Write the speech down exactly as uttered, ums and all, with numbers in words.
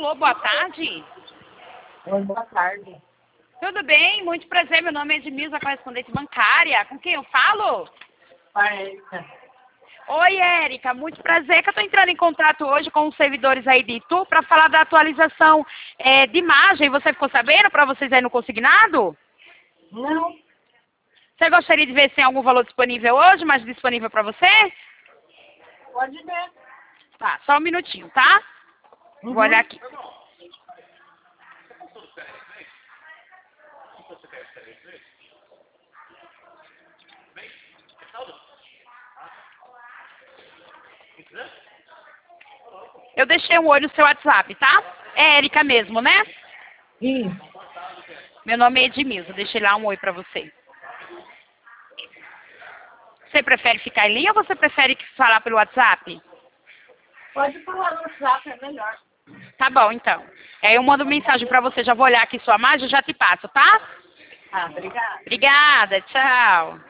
Alô, boa tarde. Oi, boa tarde. Tudo bem? Muito prazer. Meu nome é Edmilza, correspondente bancária. Com quem eu falo? Érica. Oi, Érica. Muito prazer que eu estou entrando em contato hoje com os servidores aí de Itu para falar da atualização é, de imagem. Você ficou sabendo para vocês aí no consignado? Não, Você gostaria de ver se tem algum valor disponível hoje, mais disponível para você? pode ver. Tá, só um minutinho, tá? Uhum. Vou olhar aqui. Eu deixei um oi no seu WhatsApp, tá? É Érica mesmo, né? Isso. Meu nome é Edmilza, deixei lá um oi pra você. Você prefere ficar em linha ou você prefere falar pelo WhatsApp? Pode falar no WhatsApp, é melhor. Tá bom, então. Aí eu mando mensagem pra você, já vou olhar aqui sua imagem e já te passo, tá? Ah, obrigada. Obrigada, tchau.